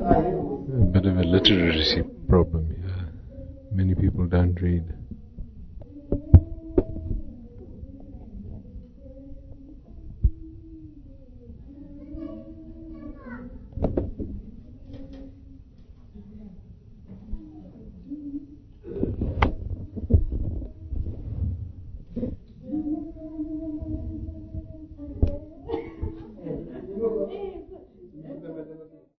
A bit of a literacy problem here. Many people don't read.